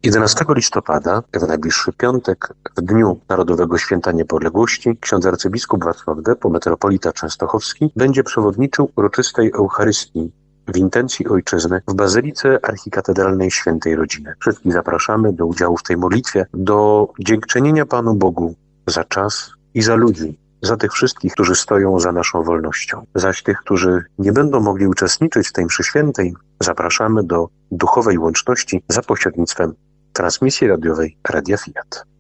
11 listopada, w najbliższy piątek, w dniu Narodowego Święta Niepodległości, ksiądz arcybiskup Wacław Debo, metropolita częstochowski, będzie przewodniczył uroczystej Eucharystii w intencji Ojczyzny w Bazylice Archikatedralnej Świętej Rodziny. Wszystkich zapraszamy do udziału w tej modlitwie, do dziękczynienia Panu Bogu za czas i za ludzi, za tych wszystkich, którzy stoją za naszą wolnością. Zaś tych, którzy nie będą mogli uczestniczyć w tej mszy świętej, zapraszamy do duchowej łączności za pośrednictwem transmisji radiowej Radia Fiat.